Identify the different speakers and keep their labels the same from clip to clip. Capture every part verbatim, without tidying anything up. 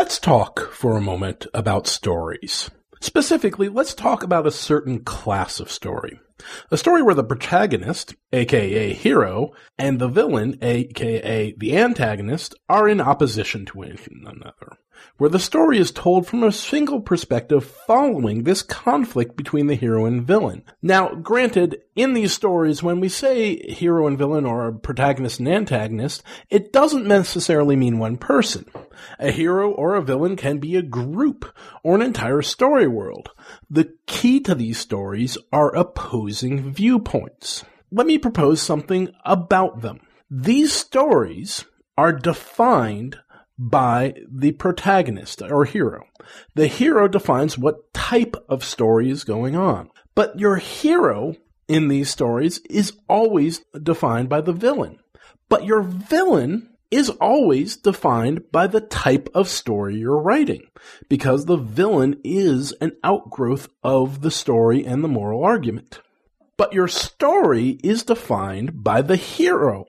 Speaker 1: Let's talk for a moment about stories. Specifically, let's talk about a certain class of story. A story where the protagonist, aka hero, and the villain, aka the antagonist, are in opposition to one another. Where the story is told from a single perspective following this conflict between the hero and villain. Now, granted, in these stories, when we say hero and villain or protagonist and antagonist, it doesn't necessarily mean one person. A hero or a villain can be a group or an entire story world. The key to these stories are opposing viewpoints. Let me propose something about them. These stories are defined by the protagonist or hero. The hero defines what type of story is going on. But your hero in these stories is always defined by the villain. But your villain is always defined by the type of story you're writing, because the villain is an outgrowth of the story and the moral argument. But your story is defined by the hero.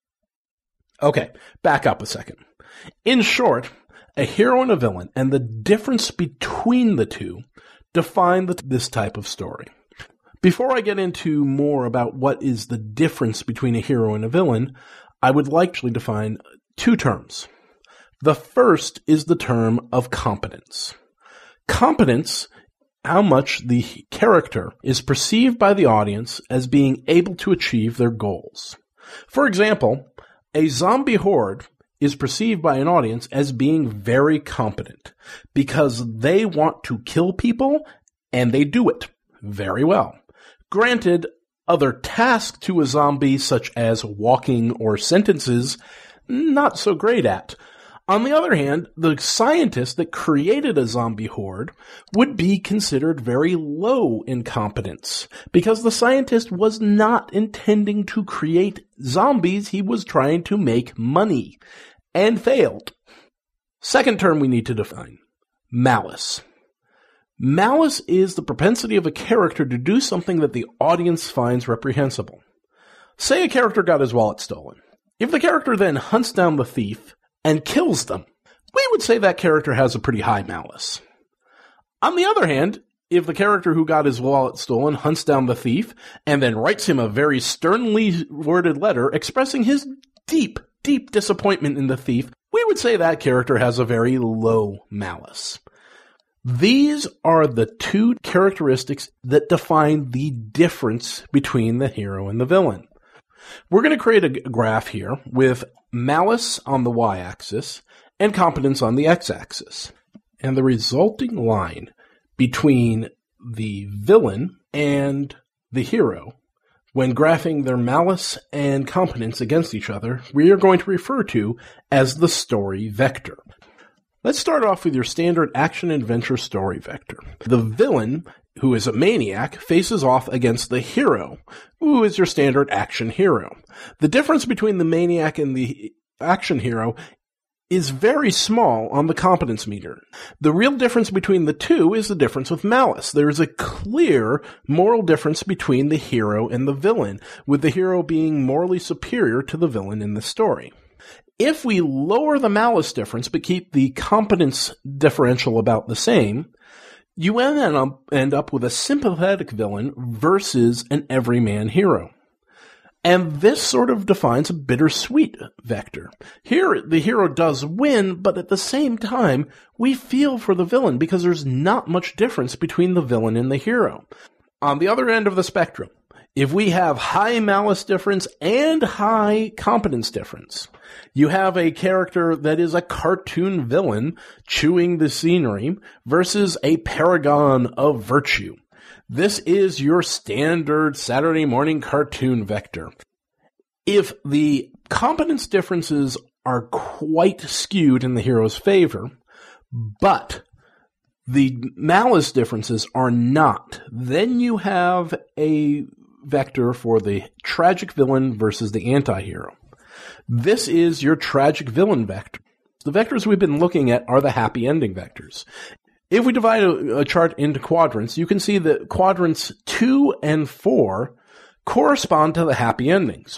Speaker 1: Okay, back up a second. In short, a hero and a villain, and the difference between the two, define the, this type of story. Before I get into more about what is the difference between a hero and a villain, I would like to define two terms. The first is the term of competence. Competence, how much the character is perceived by the audience as being able to achieve their goals. For example, a zombie horde is perceived by an audience as being very competent because they want to kill people and they do it very well. Granted, other tasks to a zombie such as walking or sentences, not so great at. On the other hand, the scientist that created a zombie horde would be considered very low in competence because the scientist was not intending to create zombies, he was trying to make money and failed. Second term we need to define, malice. Malice is the propensity of a character to do something that the audience finds reprehensible. Say a character got his wallet stolen. If the character then hunts down the thief and kills them, we would say that character has a pretty high malice. On the other hand, if the character who got his wallet stolen hunts down the thief and then writes him a very sternly worded letter expressing his deep, deep disappointment in the thief, we would say that character has a very low malice. These are the two characteristics that define the difference between the hero and the villain. We're going to create a graph here with malice on the y-axis and competence on the x-axis. And the resulting line between the villain and the hero, when graphing their malice and competence against each other, we are going to refer to as the story vector. Let's start off with your standard action-adventure story vector. The villain, who is a maniac, faces off against the hero, who is your standard action hero. The difference between the maniac and the action hero is very small on the competence meter. The real difference between the two is the difference with malice. There is a clear moral difference between the hero and the villain, with the hero being morally superior to the villain in the story. If we lower the malice difference but keep the competence differential about the same, you end up, end up with a sympathetic villain versus an everyman hero. And this sort of defines a bittersweet vector. Here, the hero does win, but at the same time, we feel for the villain because there's not much difference between the villain and the hero. On the other end of the spectrum, if we have high malice difference and high competence difference, you have a character that is a cartoon villain chewing the scenery versus a paragon of virtue. This is your standard Saturday morning cartoon vector. If the competence differences are quite skewed in the hero's favor, but the malice differences are not, then you have a vector for the tragic villain versus the anti-hero. This is your tragic villain vector. The vectors we've been looking at are the happy ending vectors. If we divide a, a chart into quadrants, you can see that quadrants two and four correspond to the happy endings.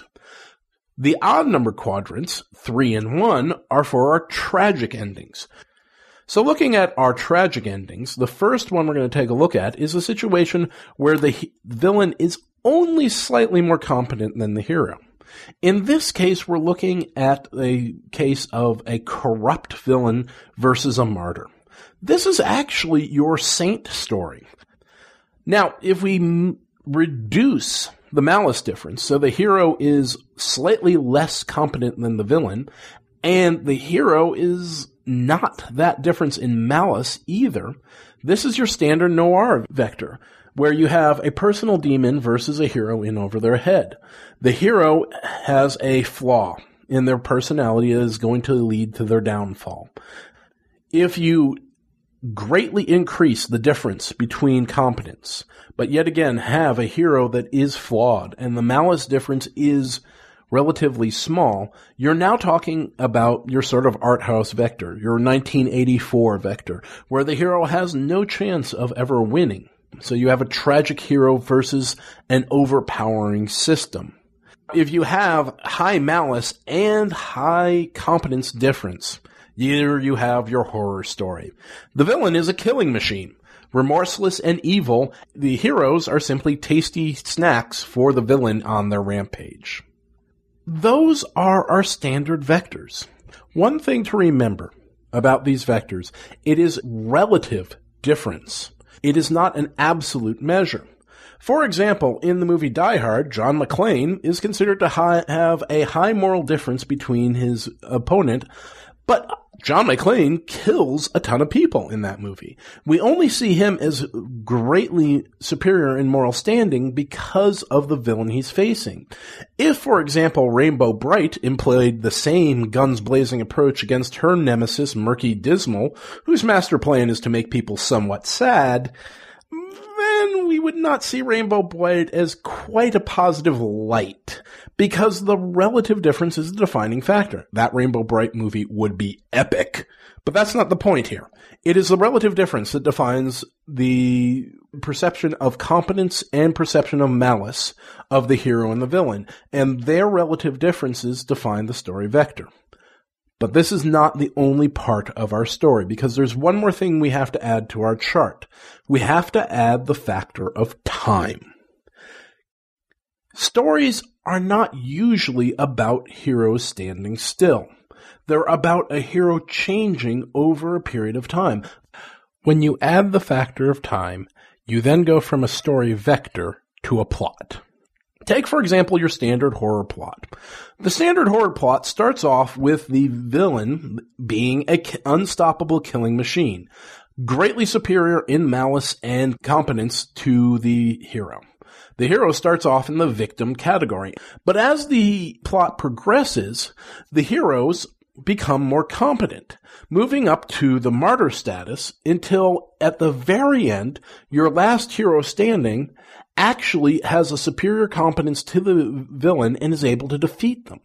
Speaker 1: The odd number quadrants, three and one, are for our tragic endings. So looking at our tragic endings, the first one we're going to take a look at is a situation where the he- villain is only slightly more competent than the hero. In this case, we're looking at a case of a corrupt villain versus a martyr. This is actually your saint story. Now, if we m- reduce the malice difference, so the hero is slightly less competent than the villain, and the hero is not that difference in malice either, this is your standard noir vector, where you have a personal demon versus a hero in over their head. The hero has a flaw in their personality that is going to lead to their downfall. If you greatly increase the difference between competence, but yet again have a hero that is flawed, and the malice difference is relatively small, you're now talking about your sort of art house vector, your nineteen eighty-four vector, where the hero has no chance of ever winning. So you have a tragic hero versus an overpowering system. If you have high malice and high competence difference, here you have your horror story. The villain is a killing machine, remorseless and evil. The heroes are simply tasty snacks for the villain on their rampage. Those are our standard vectors. One thing to remember about these vectors, it is relative difference. It is not an absolute measure. For example, in the movie Die Hard, John McClane is considered to high, have a high moral difference between his opponent, but John McClane kills a ton of people in that movie. We only see him as greatly superior in moral standing because of the villain he's facing. If, for example, Rainbow Bright employed the same guns-blazing approach against her nemesis, Murky Dismal, whose master plan is to make people somewhat sad, then we would not see Rainbow Bright as quite a positive light, because the relative difference is the defining factor. That Rainbow Bright movie would be epic. But that's not the point here. It is the relative difference that defines the perception of competence and perception of malice of the hero and the villain, and their relative differences define the story vector. But this is not the only part of our story, because there's one more thing we have to add to our chart. We have to add the factor of time. Stories are not usually about heroes standing still. They're about a hero changing over a period of time. When you add the factor of time, you then go from a story vector to a plot. Take, for example, your standard horror plot. The standard horror plot starts off with the villain being an unstoppable killing machine, greatly superior in malice and competence to the hero. The hero starts off in the victim category, but as the plot progresses, the heroes become more competent, moving up to the martyr status until at the very end, your last hero standing actually has a superior competence to the villain and is able to defeat them.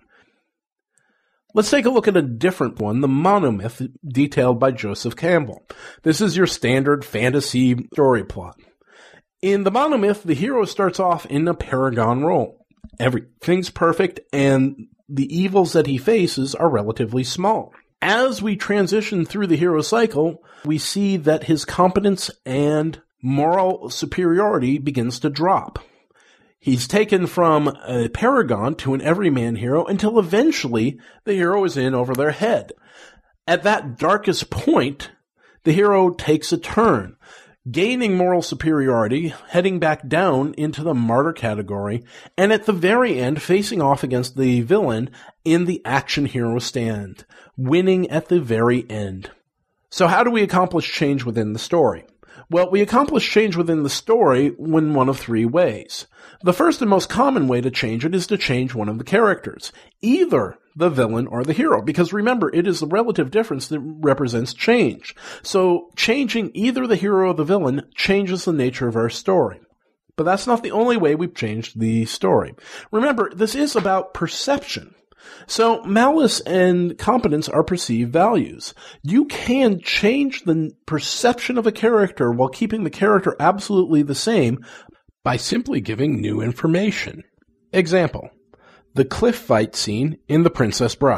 Speaker 1: Let's take a look at a different one, the monomyth detailed by Joseph Campbell. This is your standard fantasy story plot. In the monomyth, the hero starts off in a paragon role. Everything's perfect, and the evils that he faces are relatively small. As we transition through the hero cycle, we see that his competence and moral superiority begins to drop. He's taken from a paragon to an everyman hero until eventually the hero is in over their head. At that darkest point, the hero takes a turn, gaining moral superiority, heading back down into the martyr category, and at the very end facing off against the villain in the action hero stand, winning at the very end. So how do we accomplish change within the story? Well, we accomplish change within the story in one of three ways. The first and most common way to change it is to change one of the characters, either the villain or the hero, because remember, it is the relative difference that represents change. So changing either the hero or the villain changes the nature of our story. But that's not the only way we've changed the story. Remember, this is about perception. So malice and competence are perceived values. You can change the perception of a character while keeping the character absolutely the same by simply giving new information. Example: the cliff fight scene in The Princess Bride.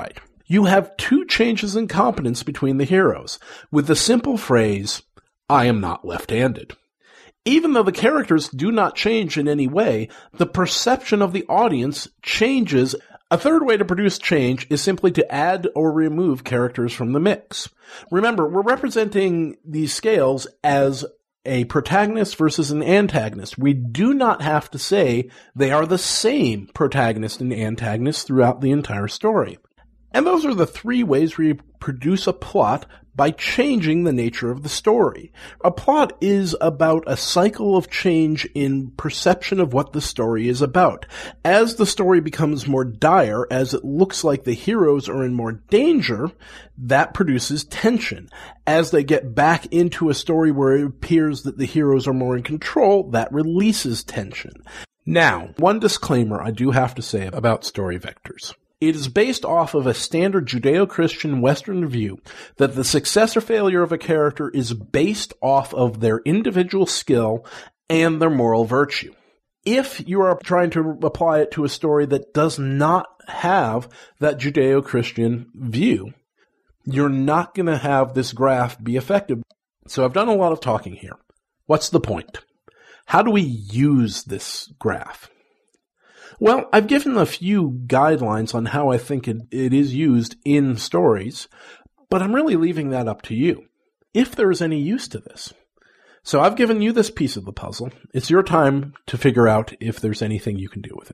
Speaker 1: You have two changes in competence between the heroes, with the simple phrase, "I am not left-handed." Even though the characters do not change in any way, the perception of the audience changes. A third way to produce change is simply to add or remove characters from the mix. Remember, we're representing these scales as a protagonist versus an antagonist. We do not have to say they are the same protagonist and antagonist throughout the entire story. And those are the three ways we produce a plot by changing the nature of the story. A plot is about a cycle of change in perception of what the story is about. As the story becomes more dire, as it looks like the heroes are in more danger, that produces tension. As they get back into a story where it appears that the heroes are more in control, that releases tension. Now, one disclaimer I do have to say about story vectors. It is based off of a standard Judeo-Christian Western view that the success or failure of a character is based off of their individual skill and their moral virtue. If you are trying to apply it to a story that does not have that Judeo-Christian view, you're not going to have this graph be effective. So I've done a lot of talking here. What's the point? How do we use this graph? Well, I've given a few guidelines on how I think it, it is used in stories, but I'm really leaving that up to you, if there is any use to this. So I've given you this piece of the puzzle. It's your time to figure out if there's anything you can do with it.